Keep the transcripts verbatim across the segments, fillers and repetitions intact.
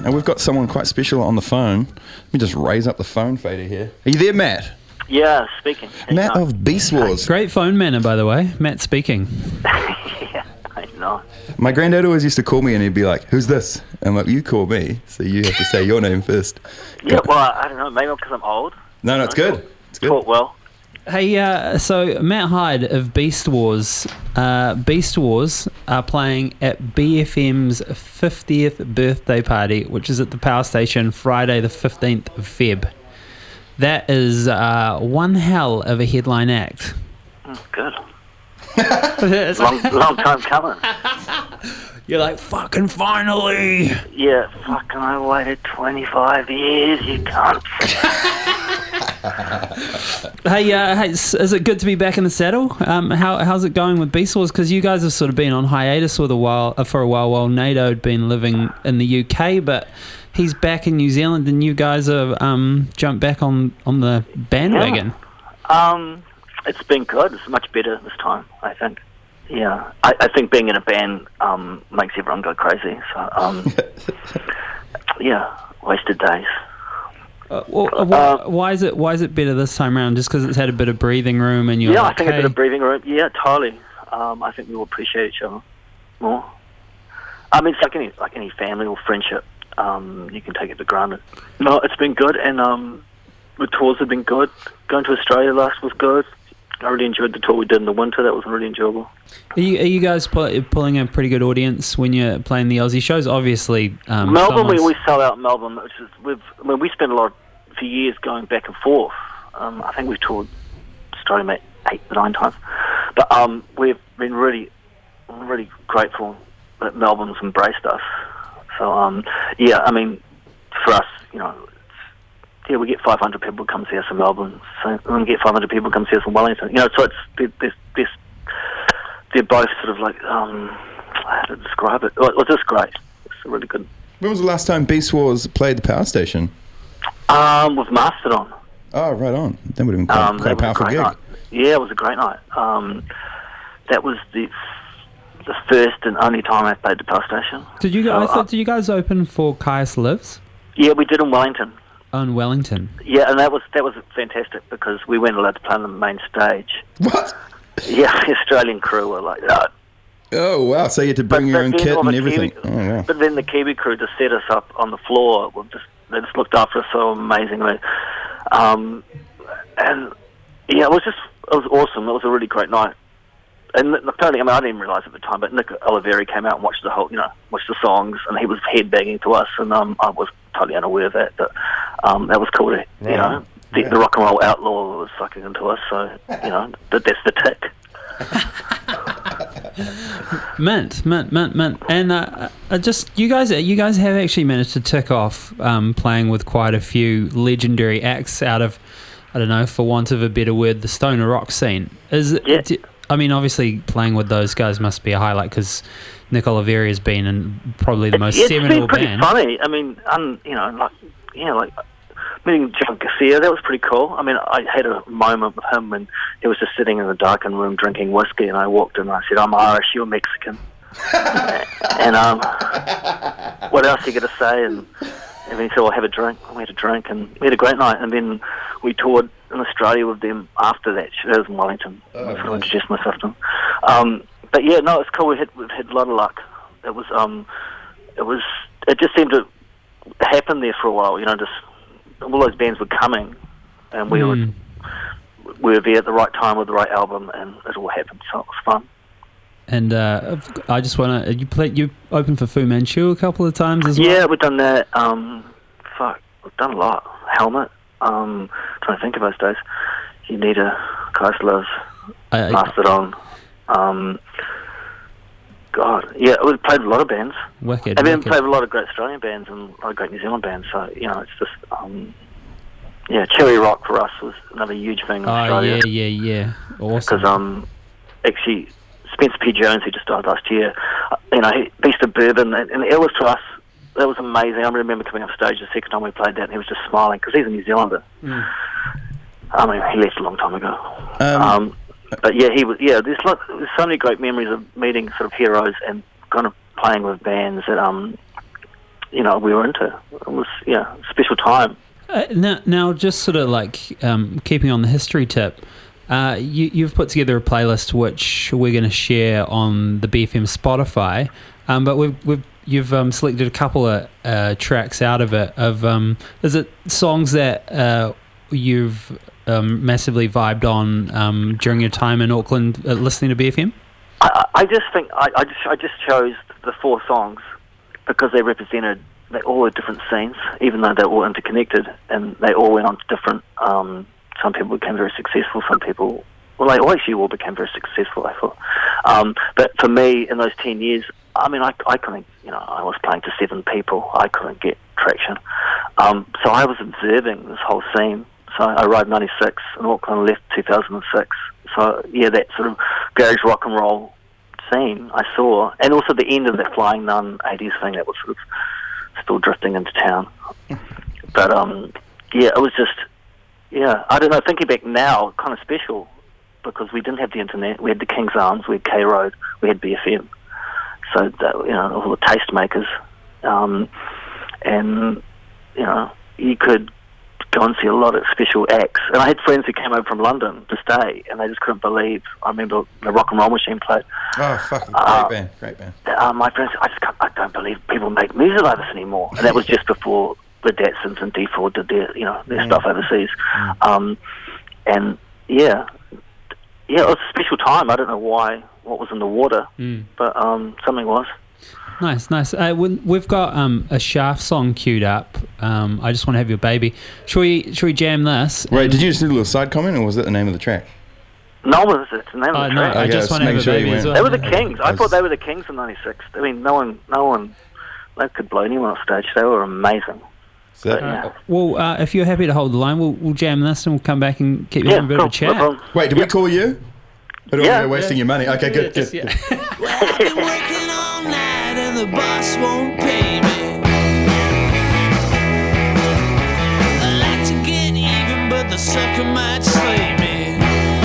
and we've got someone quite special on the phone. Let me just raise up the phone fader here. Are you there, Matt? Yeah, speaking. Matt of Beast Wars. Great phone manner, by the way. Matt speaking. Yeah, I know. My granddad always used to call me and he'd be like, "Who's this?" And I'm like, "You call me, so you have to say your name first." Yeah, well, I don't know. Maybe because I'm old. No, no, it's good. It's good. Taught well. Hey, uh, so Matt Hyde of Beast Wars. Uh, Beast Wars are playing at B F M's fiftieth birthday party, which is at the Power Station Friday the fifteenth of February. That is uh, one hell of a headline act. Mm, good. long, long time coming. You're like, fucking finally. Yeah, fucking I waited twenty-five years, you cunt. Hey, uh, hey, is is it good to be back in the saddle? Um, how how's it going with Beast Wars? Because you guys have sort of been on hiatus with a while, uh, for a while while NATO had been living in the U K, but he's back in New Zealand, and you guys have um, jumped back on, on the bandwagon. Yeah. Um, it's been good. It's much better this time, I think. Yeah, I, I think being in a band um, makes everyone go crazy. So, um, yeah, wasted days. Uh, well, uh, why, uh, why is it why is it better this time around? Just because it's had a bit of breathing room and you're yeah, like, I think hey. a bit of breathing room. Yeah, totally. Um, I think we will appreciate each other more. I mean, it's like any like any family or friendship. Um, you can take it for granted. No, it's been good, and um, the tours have been good. Going to Australia last was good. I really enjoyed the tour we did in the winter. That was really enjoyable. Are you, are you guys pull, pulling a pretty good audience when you're playing the Aussie shows? Obviously, um, Melbourne, we always sell out in Melbourne. Which is, we've, I mean, we spent a lot for years going back and forth. Um, I think we've toured Australia maybe eight or nine times. But um, we've been really, really grateful that Melbourne's embraced us. So, um, yeah, I mean, for us, you know, yeah, we get five hundred people come see us in Melbourne. So we get five hundred people come see us in Wellington. You know, so it's they're, they're, they're, they're both sort of like, um, how to describe it? Well, it's just great. It's really good. When was the last time Beast Wars played the Power Station? Um, with Mastodon. Oh, right on. That would have been quite, um, quite a powerful a gig. Night. Yeah, it was a great night. Um, that was the the first and only time I played the Power Station. Did you? So, I thought uh, did you guys open for Caius Lives? Yeah, we did in Wellington. On Wellington. Yeah, and that was that was fantastic because we weren't allowed to play on the main stage. What? Yeah, the Australian crew were like, no. Oh, wow. So you had to bring but, your own but kit and the everything. Kiwi, oh, wow. But then the Kiwi crew just set us up on the floor. We've just, they just looked after us so amazingly. Um, and, yeah, it was just, it was awesome. It was a really great night. And not only, I mean, I didn't realise at the time, but Nick Oliveri came out and watched the whole, you know, watched the songs, and he was headbanging to us, and um, I was totally unaware of that. But um, that was cool to, you Right. know, the, Yeah. the rock and roll outlaw was sucking into us, so, you know, that, that's the tick. Mint, mint, mint, mint, and uh, uh, just you guys, you guys have actually managed to tick off um, playing with quite a few legendary acts out of, I don't know, for want of a better word, the stoner rock scene. Is it? Yeah. d- I mean, obviously, playing with those guys must be a highlight because Nick Oliveri has been in probably the most It's seminal been pretty band. funny. I mean, um, you know, like, yeah, like meeting John Garcia, that was pretty cool. I mean, I had a moment with him when he was just sitting in the darkened room drinking whiskey, and I walked in and I said, "I'm Irish, you're Mexican." and um, what else are you going to say? And, and then he said, "Well, have a drink." And we had a drink, and we had a great night. And then we toured in Australia with them after that. That was in Wellington. Oh, I sort of nice. introduced myself to them. Um, but yeah, no, it's cool. We had we've had a lot of luck. It was um, it was it just seemed to happen there for a while. You know, just all those bands were coming, and we Mm. were we were there at the right time with the right album, and it all happened. So it was fun. And uh, I just want to you play you open for Fu Manchu a couple of times as well. Yeah, we've done that. Um, fuck, we've done a lot. Helmet. Um, trying to think of those days. You need a Caius Lives, I, I, Mastodon. Um, God, yeah, we've played a lot of bands. wicked. And then wicked. played with a lot of great Australian bands and a lot of great New Zealand bands. So, you know, it's just, um, yeah, Cherry Rock for us was another huge thing in Oh Australia. yeah, yeah, yeah. Awesome. Because, um, actually, Spencer P. Jones, who just died last year, uh, you know, he, Beast of Bourbon, and, and it was to us, that was amazing. I remember coming off stage the second time we played that, and he was just smiling, because he's a New Zealander. Mm. I mean, he left a long time ago. Um, Um, but yeah, he was. Yeah, there's lot, there's so many great memories of meeting sort of heroes and kind of playing with bands that um, you know, we were into. It was, yeah, a special time. Uh, now, now, just sort of like um, keeping on the history tip, uh, you, you've put together a playlist which we're going to share on the B F M Spotify, um, but we've, we've you've um, selected a couple of uh, tracks out of it. Of um, is it songs that uh, you've um, massively vibed on um, during your time in Auckland uh, listening to B F M? I, I just think I, I just I just chose the four songs because they represented. They all were different scenes, even though they're all interconnected, and they all went on to different. Um, some people became very successful. Some people, well, they all actually all became very successful. I thought, um, but for me, in those ten years, I mean, I, I couldn't, you know, I was playing to seven people. I couldn't get traction, um, so I was observing this whole scene. So I arrived ninety-six in Auckland, left two thousand six. So yeah, that sort of garage rock and roll scene I saw, and also the end of that Flying Nun eighties thing that was sort of still drifting into town. But um, yeah, it was just, yeah, I don't know, thinking back now, kind of special, because we didn't have the internet. We had the King's Arms, we had K Road, we had B F M. So, that, you know, all the tastemakers. Um, and, you know, you could go and see a lot of special acts. And I had friends who came over from London to stay, and they just couldn't believe. I remember the Rock and Roll Machine played. Oh, fucking great uh, band, great band. Uh, my friends, I just can't, I don't believe people make music like this anymore. And that was just before the Datsuns and D four did their, you know, their mm. stuff overseas. Mm. Um, and yeah, yeah, it was a special time. I don't know why, what was in the water, mm. but um, something was. Nice, nice. Uh, we've got um, a Shaft song queued up. Um, I Just Want to Have Your Baby. Should we, should we jam this? Wait, did you just do a little side comment, or was that the name of the track? No, it's the name oh, of the no, track. I okay, Just Want to Have sure a Baby as well. They were the Kings. I, I thought they were the Kings in ninety-six. I mean, no one, no one, they could blow anyone off stage. They were amazing. So, but, yeah. uh, well, uh, if you're happy to hold the line, we'll, we'll jam this and we'll come back and keep you yeah, having a bit cool. of a chat. No Wait, did yep. we call you? But yeah. We're wasting yeah. your money. Okay, good, yeah, good. yeah. good. Well, I've been working all night and the boss won't pay me. I like to get even, but the sucker might slay me.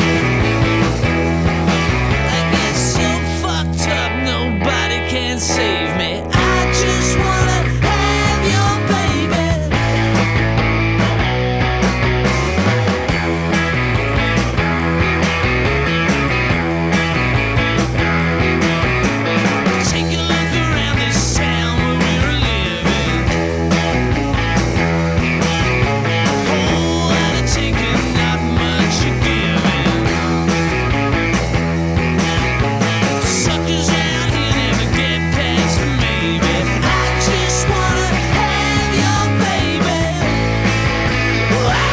I get so fucked up, nobody can save me. I just wanna have your baby. Take a look around this town where we're living. Whole lot of taking, not much you're giving. Suckers out here never get past me, baby. I just wanna have your baby. Wow.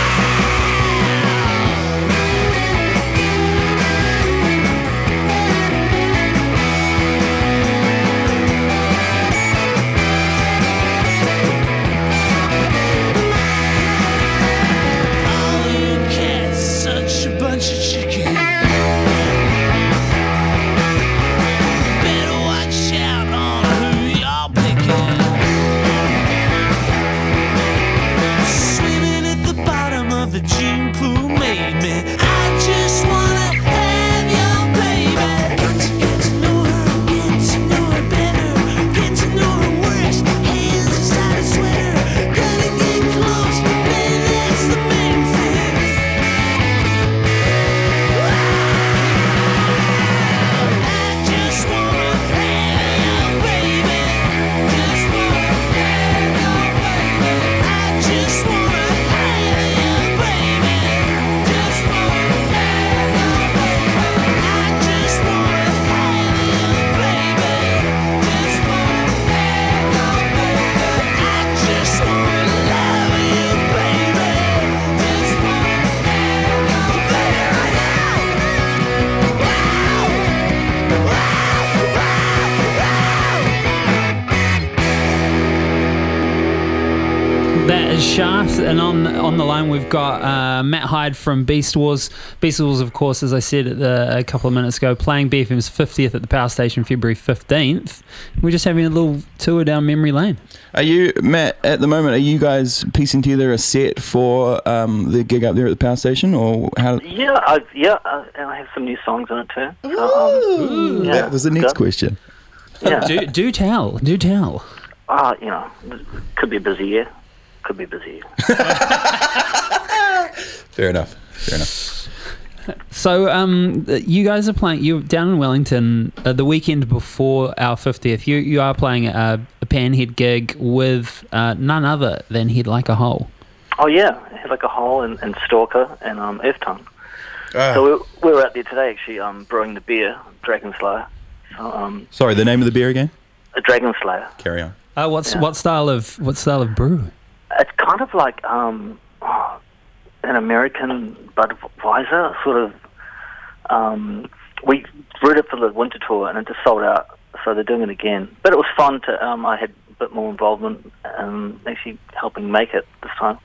All you cats, such a bunch of chicken. Better watch out on who y'all picking. Swimming at the bottom of the June pool made me. I just wanna have your baby. Got to get to know her, get to know her better, get to know her worse. Hands inside a sweater, gonna get close, man, that's the main thing. I just wanna have your baby. Just wanna have your baby. I just wanna have your baby. Just wanna have your baby. I just wanna have your baby. Just wanna have your baby. I just wanna love you, baby. Just wanna have your baby right now. Wow. Wow. That is Shaft, and on on the line we've got uh, Matt Hyde from Beast Wars. Beast Wars, of course, as I said at the, a couple of minutes ago, playing B F M's fiftieth at the Power Station February fifteenth. We're just having a little tour down memory lane. Are you, Matt, at the moment, are you guys piecing together a set for um, the gig up there at the Power Station, or how? Yeah, I, yeah, uh, and I have some new songs in it too. So, um, yeah, That was the next good. question. Yeah. Do, do tell, do tell. Ah, you know, could be a busy year. Could be a busy year. Fair enough. Fair enough. So, um, you guys are playing. You're down in Wellington uh, the weekend before our fiftieth. You you are playing a, a Panhead gig with uh, none other than Head Like a Hole. Oh yeah, Head Like a Hole and, and Stalker and um, Earth Tongue. Ah. So we, we were out there today actually um, brewing the beer, Dragon Slayer. So, um, Sorry, the name of the beer again? a Dragon Slayer. Carry on. Uh, what's Yeah. what style of what style of brew? It's kind of like um, oh, an American Budweiser sort of. Um, we brewed it for the winter tour and it just sold out, so they're doing it again. But it was fun to. Um, I had a bit more involvement um, actually helping make it this time.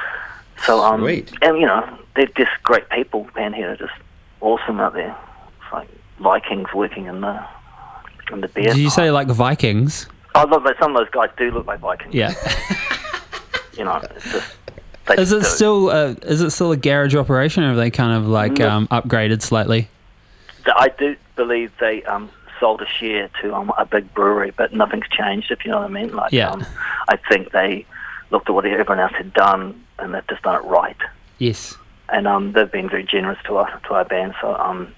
So um, Sweet. and you know they're just great people. Panhead are just awesome out there. It's like Vikings working in the in the beer. Did you say like Vikings? I love that some of those guys do look like Vikings. Yeah. You know, it's just. They Is it just do. still a, is it still a garage operation, or have they kind of like No. um, upgraded slightly? I do believe they um, sold a share to um, a big brewery, but nothing's changed, if you know what I mean. Like, Yeah. um, I think they looked at what everyone else had done, and they've just done it right. Yes. And um, they've been very generous to our to our band. So um,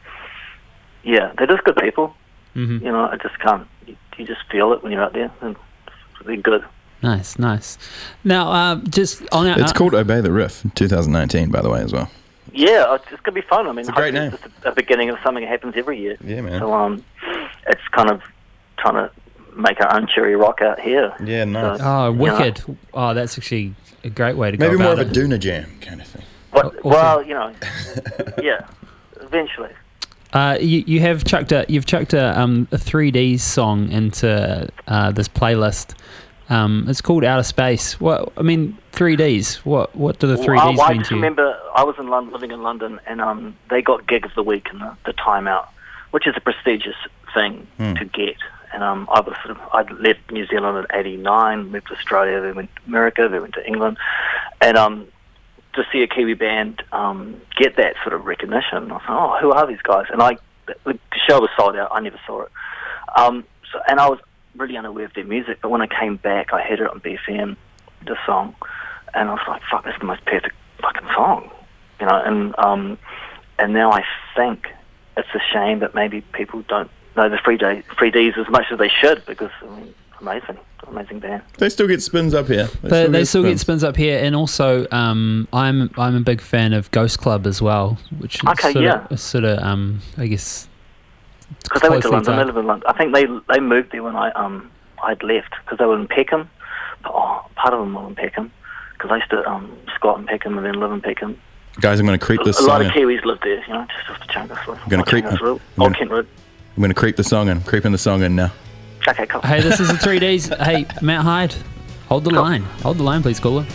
yeah, they're just good people. Mm-hmm. You know, I just can't. You, you just feel it when you're out there, and they're good. Nice, nice. Now, uh, just on our, It's called Obey the Riff, twenty nineteen, by the way, as well. Yeah, it's, it's gonna be fun. I mean, It's a great hopefully name. It's just a, a beginning of something that happens every year. Yeah, man. So um, it's kind of trying to make our own cherry rock out here. Yeah, nice. So, Oh, you know, wicked! Oh, that's actually a great way to Maybe go more about of a it. Doona Jam kind of thing. But, Awesome. well, you know, yeah, eventually. Uh, you you have chucked a you've chucked a um a three D song into uh, this playlist. Um, it's called Outer Space. What I mean, three Ds. What what do the three Well, Ds I, I mean just to you? remember I was in London, living in London, and um, they got Gig of the Week in the, the Time Out, which is a prestigious thing Hmm. to get. And um, I was sort of I left New Zealand in eighty-nine, moved to Australia, then went to America, then went to England, and um, to see a Kiwi band um, get that sort of recognition, I thought, oh, who are these guys? And I, the show was sold out. I never saw it. Um, so, and I was really unaware of their music, but when I came back, I heard it on B F M, the song, and I was like, fuck, that's the most perfect fucking song, you know. And um, and now I think it's a shame that maybe people don't know the three D three Ds as much as they should, because I mean, amazing, amazing band. They still get spins up here. They, they still get spins up here, and also um, I'm I'm a big fan of Ghost Club as well, which is Okay, sort yeah. of, sort of um, I guess Because they went to closely London, they tied. live in London. I think they they moved there when I um I'd left, because they were in Peckham. Oh, part of them were in Peckham, because I used to um squat in Peckham and then live in Peckham. Guys, I'm going to creep A, this a lot song of in. Kiwis live there, you know, just off the Chungus Road. gonna creep- Chungus Road. I'm Old gonna- Kent Road. I'm going to creep the song in. Creeping the song in now. Okay, cool. Hey, this is the three Ds. Hey, Matt Hyde, hold the Cool. line. Hold the line, please, caller.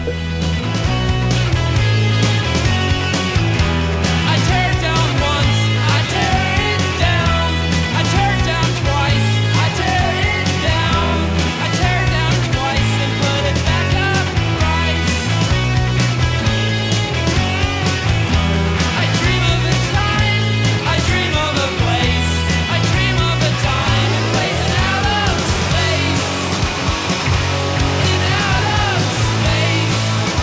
I tear it down once, I tear it down. I tear it down twice, I tear it down. I tear it down twice and put it back up right. I dream of a time, I dream of a place. I dream of a time and place in outer space. In outer space.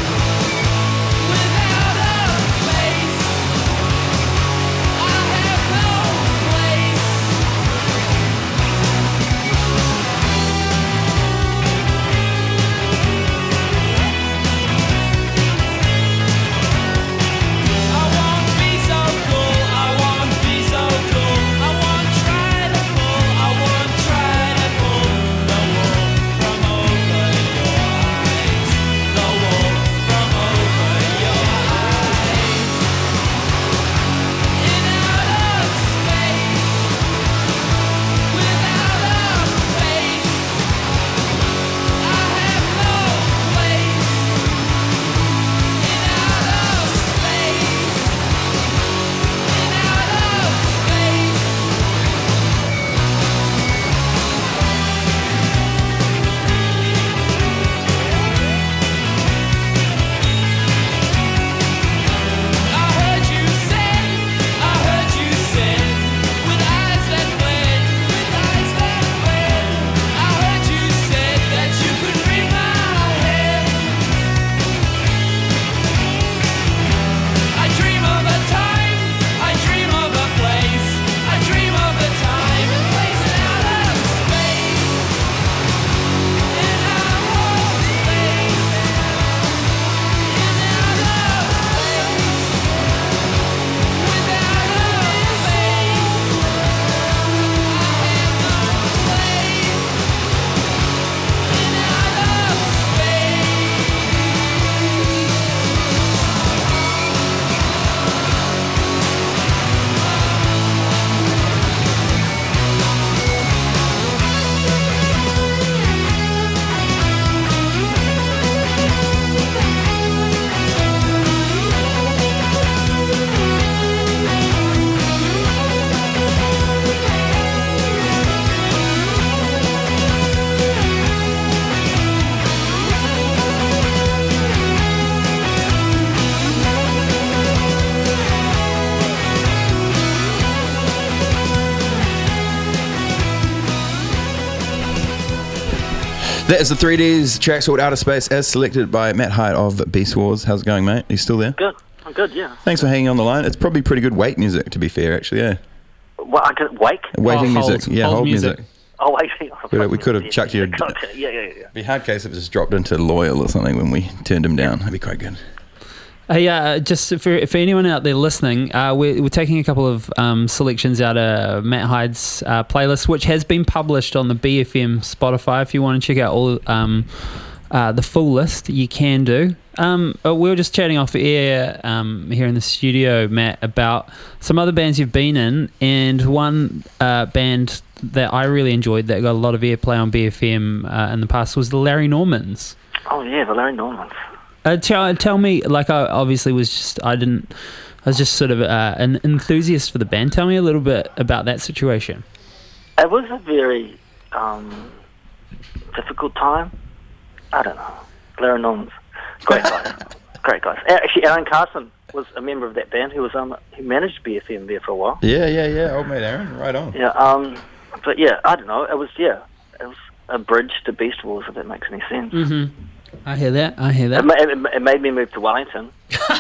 That is the three Ds track called Outer Space as selected by Matt Hyde of Beast Wars. How's it going, mate? Are you still there? Good. I'm good, yeah. Thanks for hanging on the line. It's probably pretty good wake music, to be fair, actually, yeah. Well, I could wake. Waiting hold- music. Yeah, hold hold, music. music. Oh, waiting. We could- we could have chucked you a- Yeah, yeah, yeah. It'd be a hard case if it just dropped into Loyal or something when we turned him down. That'd be quite good. Hey, uh, just for, for anyone out there listening, uh, we're, we're taking a couple of um, selections out of Matt Hyde's uh, playlist, which has been published on the B F M Spotify. If you want to check out all um, uh, the full list, you can do. Um, uh, we were just chatting off air um, here in the studio, Matt, about some other bands you've been in, and one uh, band that I really enjoyed that got a lot of airplay on B F M uh, in the past was the Larry Normans. Oh, yeah, the Larry Normans. Uh, tell, tell me, like I obviously was just, I didn't, I was just sort of uh, an enthusiast for the band. Tell me a little bit about that situation. It was a very um, difficult time. I don't know. Larry Normans. Great guys. Great guys. Actually, Aaron Carson was a member of that band who was um, who managed B F M there for a while. Yeah, yeah, yeah. Old mate Aaron, right on. Yeah, um, but yeah, I don't know. It was, yeah, it was a bridge to Beast Wars, if that makes any sense. Mm-hmm. I hear that. I hear It, that. ma- it, it made me move to Wellington.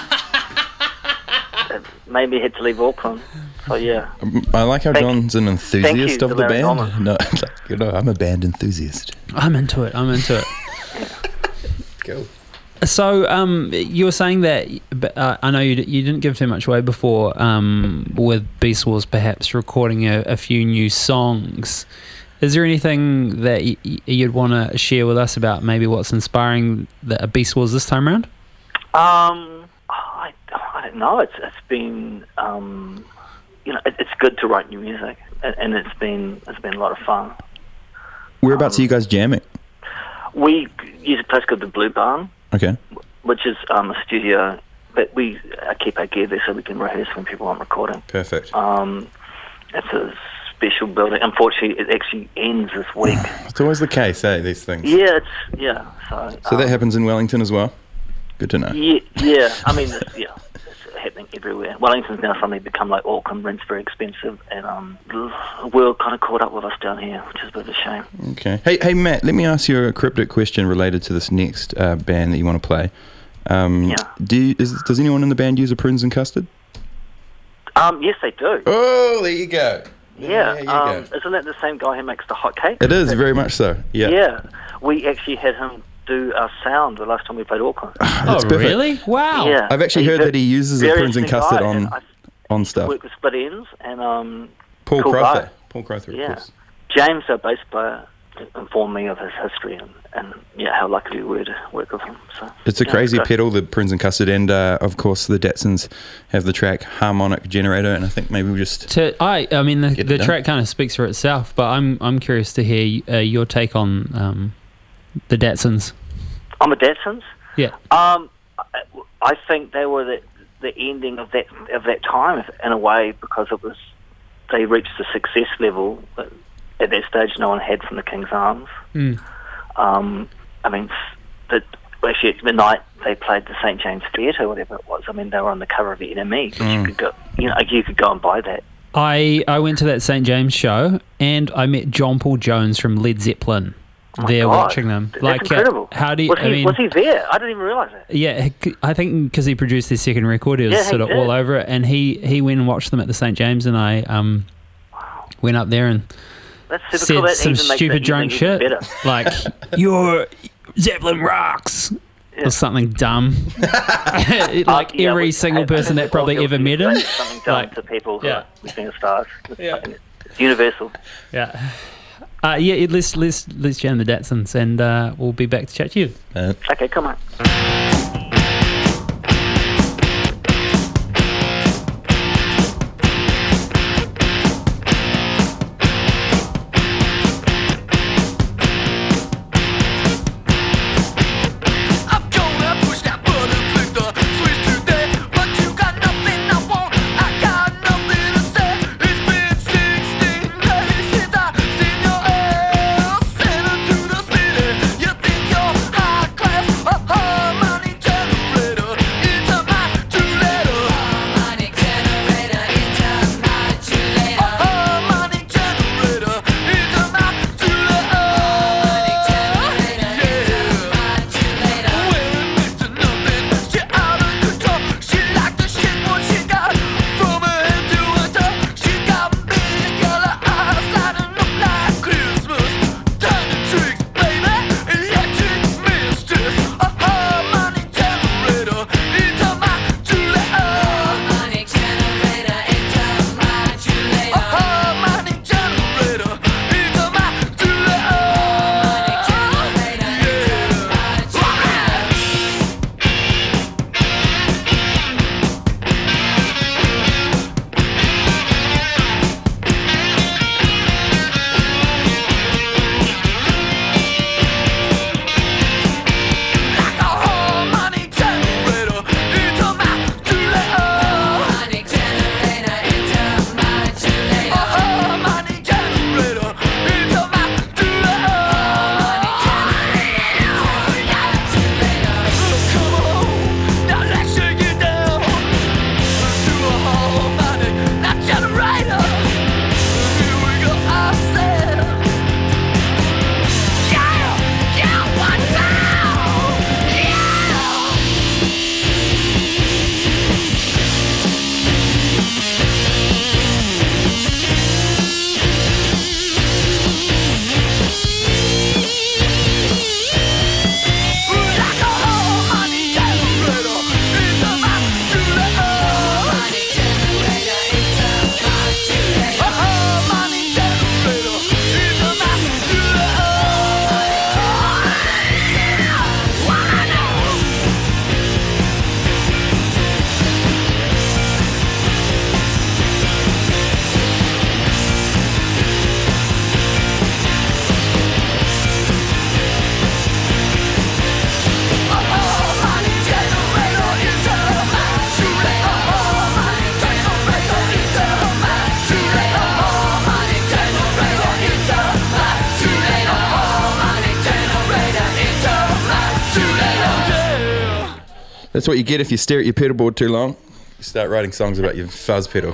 It made me had to leave Auckland. So yeah, Um, I like how Thank- John's an enthusiast thank you of to the Larry band. Norman. No, you know, I'm a band enthusiast. I'm into it. I'm into it. Go. So, um, you were saying that uh, I know you, d- you didn't give too much away before um, with Beast Wars, perhaps recording a, a few new songs. Is there anything that y- y- you'd want to share with us about maybe what's inspiring the Beast Wars this time around? um, I, I don't know. It's it's been um, you know, it, it's good to write new music, and, and it's been it's been a lot of fun. Whereabouts are you guys jamming? We use a place called the Blue Barn, Okay. which is um, a studio, but we uh, keep our gear there so we can rehearse when people aren't recording. Perfect. Um, it's a special building. Unfortunately, it actually ends this week. It's always the case, eh, these things. Yeah, it's yeah. So, So that um, happens in Wellington as well? Good to know. Yeah, yeah. I mean, it's, yeah, it's happening everywhere. Wellington's now suddenly become like Auckland. Rent's very expensive, and um, the world kind of caught up with us down here, which is a bit of a shame. Okay. Hey, hey, Matt, let me ask you a cryptic question related to this next uh, band that you want to play. Um, Yeah. Do you, is, does anyone in the band use a prunes and custard? Um, yes, they do. Oh, there you go. Yeah, There you um, go. isn't that the same guy who makes the hot cake? It is, very much so. Yeah. Yeah, we actually had him do our sound the last time we played Auckland. That's oh, perfect. really? Wow. Yeah, I've actually He's heard a that he uses a very prunes and interesting custard guy, on and I on stuff. work with Split Ends, and um, Paul cool Crowther. guy. Paul Crowther, of Yeah. course. James, our bass player, informed me of his history and, and yeah, how lucky we were to work with him. So It's a yeah, crazy great. pedal, the prunes and custard, and uh, of course the Datsuns have the track Harmonic Generator, and I think maybe we'll just To, I, I mean, the, Get it the done. track kind of speaks for itself, but I'm I'm curious to hear uh, your take on um, the Datsuns. On the Datsuns, Yeah. um, I, I think they were the, the ending of that of that time in a way, because it was they reached the success level that at that stage no one had from the King's Arms. Mm. Um, I mean, the, actually at midnight they played the Saint James Theatre, whatever it was. I mean, they were on the cover of the N M E. Mm. You could go, you know, you could go and buy that. I, I went to that Saint James show and I met John Paul Jones from Led Zeppelin. Oh my there God. watching them. That's like, incredible. Uh, how do you? Was he, I mean, was he there? I didn't even realise that. yeah, I think because he produced their second record, he was Yeah, he sort of did. all over it, and he he went and watched them at the Saint James, and I um went up there and That's super said cool. That some even makes stupid that drunk evening even shit better. like "Your Zeppelin rocks" Yeah. or something dumb. like Uh, yeah, every we- single I- I person think that we're probably all ever guilty met of him. saying Something done Like, to people who yeah. are listening to stars. It's, Yeah. fucking- it's universal. Yeah. Uh, yeah, it- let's let's let's jam the Datsuns, and uh, we'll be back to chat to you. uh, Okay, come on. I'm gonna push that button, flick the switch today. But you got nothing I want, I got nothing to say. It's been sixteen days since I seen your ass. Sent her to the city. You think you're high class, uh-huh, money That's what you get if you stare at your pedal board too long. You start writing songs about your fuzz pedal.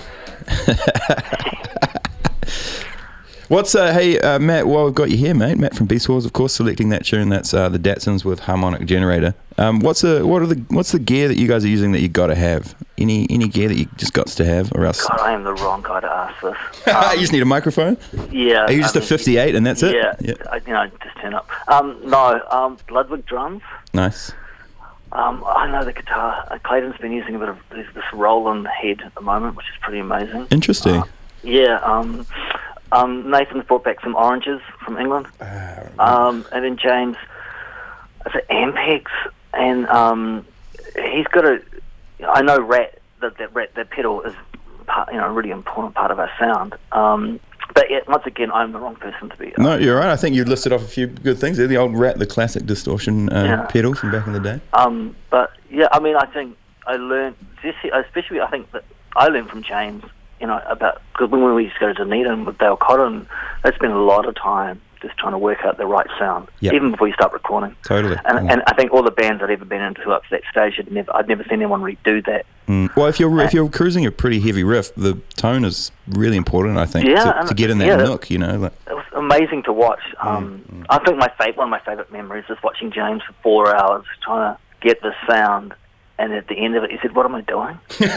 What's uh, hey uh, Matt? Well, we've got you here, mate. Matt from Beast Wars, of course, selecting that tune. That's uh, the Datsuns with Harmonic Generator. Um, what's the what are the what's the gear that you guys are using that you got to have? Any any gear that you just got to have, or else God, I am the wrong guy to ask this. you Um, just need a microphone. yeah. Are you just I a mean, fifty-eight and that's it? Yeah, Yeah. I, you know, just turn up. Um, no, um, Ludwig drums. Nice. Um, I know the guitar. Uh, Clayton's been using a bit of this, this Roland head at the moment, which is pretty amazing. Interesting. Uh, yeah. Um, um, Nathan's brought back some oranges from England. Um, and then James, is it Ampex? And um, he's got a. I know Rat. That that Rat that pedal is, part, you know, a really important part of our sound. Um, but yeah, once again, I'm the wrong person to be. Uh, No, you're right. I think you listed off a few good things there. The old Rat, the classic distortion uh, Yeah. pedal from back in the day. Um, but yeah, I mean, I think I learned, especially I think that I learned from James, you know, about, because when we used to go to Dunedin with Dale Cotton, they spent a lot of time just trying to work out the right sound, Yep. even before you start recording. Totally. And, Mm. and I think all the bands I'd ever been into up to that stage, had never, I'd never seen anyone redo that. Mm. Well, if you're if you're cruising a pretty heavy riff, the tone is really important, I think, Yeah, to, and- to get in that yeah. nook. You know, like, It was amazing to watch. Um, Mm, I think my fav- one of my favourite memories is watching James for four hours trying to get the sound. And at the end of it, he said, "What am I doing?"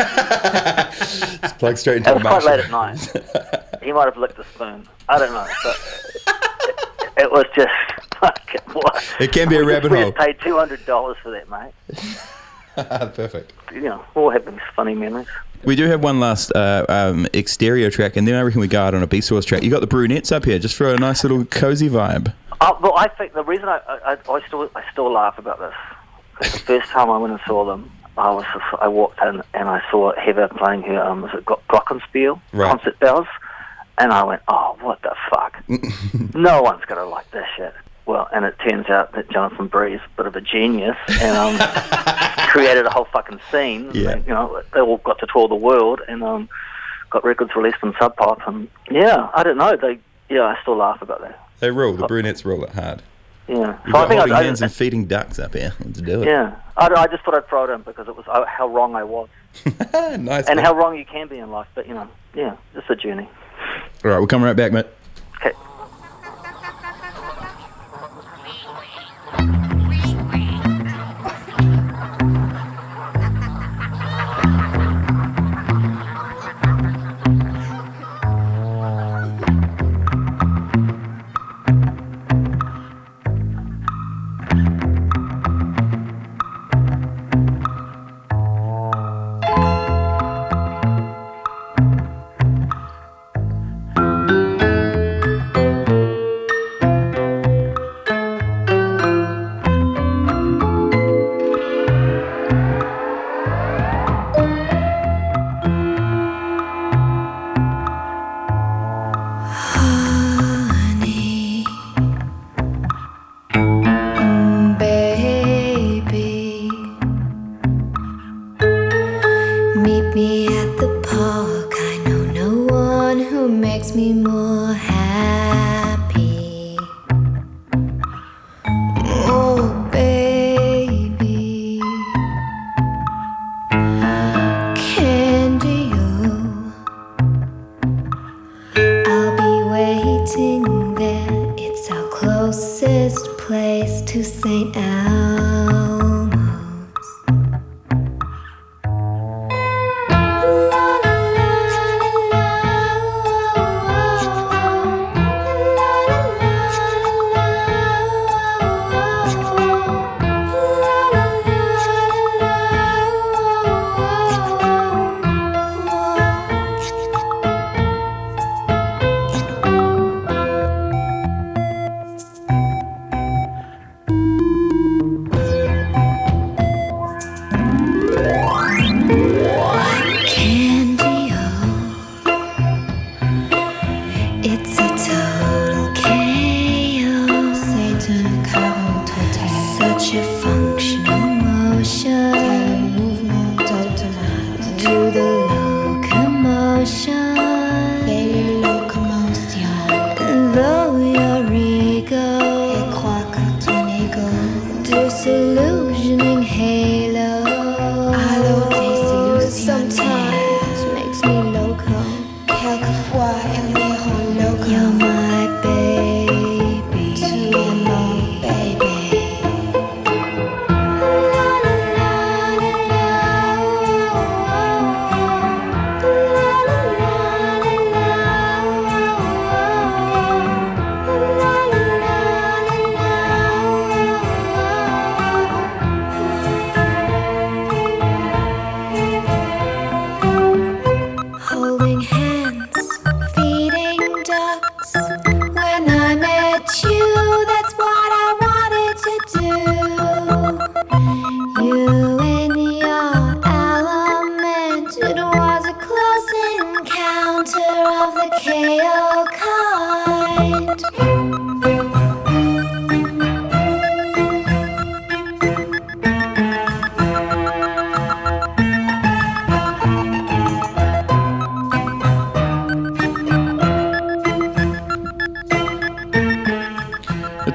just plug straight into It was the quite marshal. late at night. He might have licked a spoon. I don't know, but it, it was just like what? It can be a We rabbit just, we hole. just paid two hundred dollars for that, mate. Perfect. You know, all have these funny memories. We do have one last uh, um, exterior track, and then I reckon we go out on a Beast Wars track. You got the Brunettes up here, just for a nice little cozy vibe. Uh, well, I think the reason I, I, I still I still laugh about this. 'Cause the first time I went and saw them, I was I walked in and I saw Heather playing her um was it Glo- Glockenspiel Right. concert bells, and I went, oh, what the fuck? No one's gonna like this shit. Well, and it turns out that Jonathan Bree's a bit of a genius and um, created a whole fucking scene. Yeah. And, you know, they all got to tour the world and um, got records released on Sub Pop, and yeah, I don't know. They yeah, I still laugh about that. They rule. The Brunettes rule it hard. Yeah, You've so I got think holding I, hands I, and feeding ducks up here. Let's do it. yeah, I, I just thought I'd throw it in because it was uh, how wrong I was Nice. and man. how wrong you can be in life. But you know, yeah, it's a journey. All right, we'll come right back, mate. Okay. Thank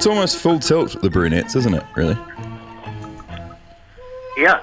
it's almost full tilt, the brunettes, isn't it? Really? Yeah.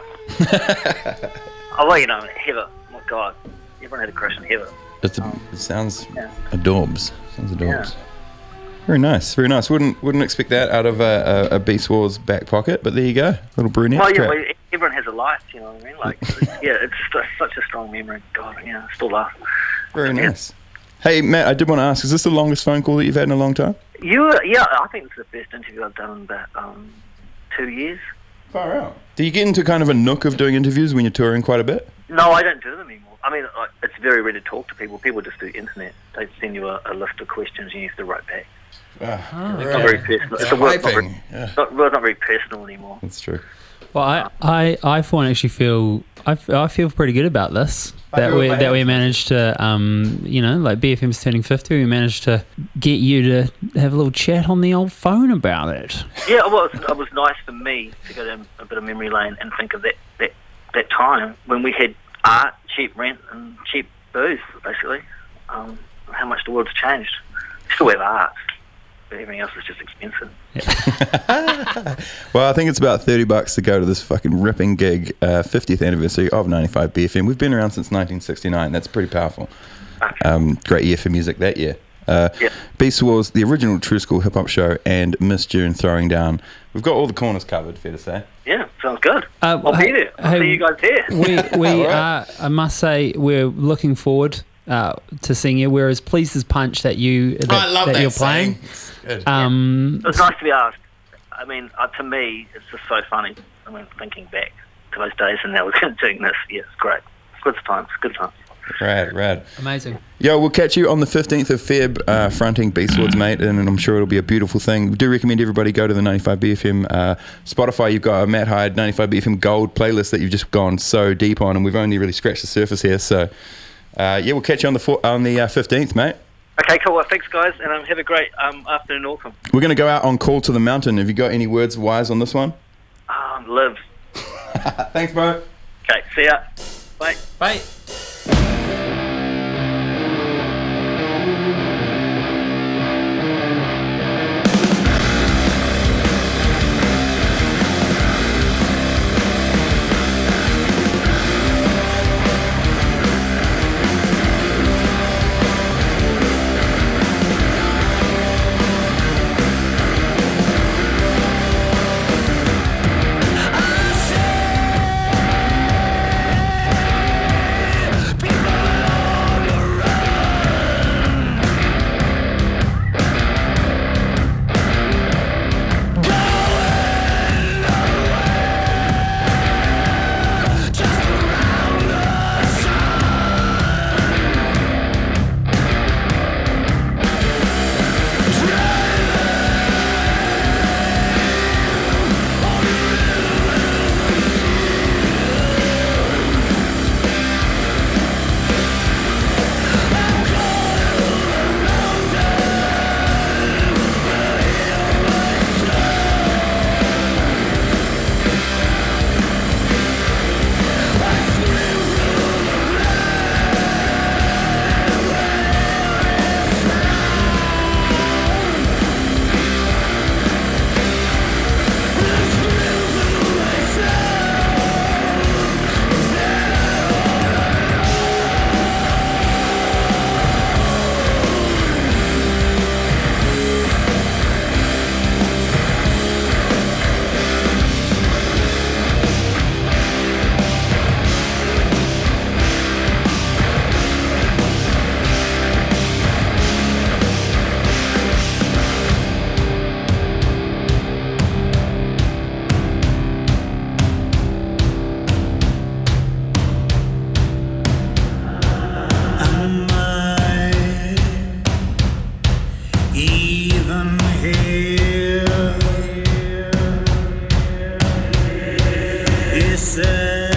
Oh, well, you know, Heather. My God. Everyone had a crush on Heather. It's a, it sounds Yeah. adorbs. Sounds adorbs. Yeah. Very nice, very nice. Wouldn't wouldn't expect that out of a, a, a Beast Wars back pocket, but there you go, little brunette. Well, yeah, crap. well, everyone has a life, you know what I mean? Like, yeah, it's just such a strong memory. God, yeah, I still laugh. Very Yeah. nice. Hey Matt, I did want to ask: is this the longest phone call that you've had in a long time? You, yeah, I think it's the best interview I've done in about um, two years. Far out. Do you get into kind of a nook of doing interviews when you're touring quite a bit? No, I don't do them anymore. I mean, like, it's very rare to talk to people. People just do internet. They send you a, a list of questions and you have to write back. Ah, It's not very personal. It's, a word, it's not, very, hyping. Yeah, not, well, it's not very personal anymore. that's true. Well, I, I, I for one actually feel I, f- I feel pretty good about this. I That feel we bad. that we managed to um you know like B F M's turning fifty, we managed to get you to have a little chat on the old phone about it. Yeah, well, it was, it was nice for me to go down a bit of memory lane and think of that, that, that time when we had art, cheap rent, and cheap booze, basically. Um, how much the world's changed. We still have art, but everything else is just expensive. Well, I think it's about thirty bucks to go to this fucking ripping gig, uh, fiftieth anniversary of ninety-five B F M. We've been around since nineteen sixty-nine. That's pretty powerful. Um, great year for music that year. Uh, Yeah. Beast Wars, the original True School hip hop show, and Miss June Throwing Down. We've got all the corners covered, fair to say. Yeah, sounds good. Uh, I'll hey- be there. I'll hey, see you guys there. We we All are. I must say we're looking forward uh, to seeing you. We're as pleased as punch that you that, that you're playing. Good. Um, It was nice to be asked. I mean, uh, to me, it's just so funny. I mean, thinking back to those days and now we're doing this. Yeah, it's great. It's good times. Good times. Rad, rad. amazing. Yo, we'll catch you on the fifteenth of Feb, uh, fronting Beast Wars, mate, and I'm sure it'll be a beautiful thing. We do recommend everybody go to the ninety-five B F M uh, Spotify. You've got a Matt Hyde ninety-five B F M Gold playlist that you've just gone so deep on, and we've only really scratched the surface here. So, uh, yeah, we'll catch you on the four, on the uh, fifteenth, mate. Okay, cool. Well, thanks, guys, and um, have a great um, afternoon, Auckland. We're going to go out on Call to the Mountain. Have you got any words wise on this one? Um, live. Thanks, bro. Okay, see ya. Bye. Bye. Even here, he said.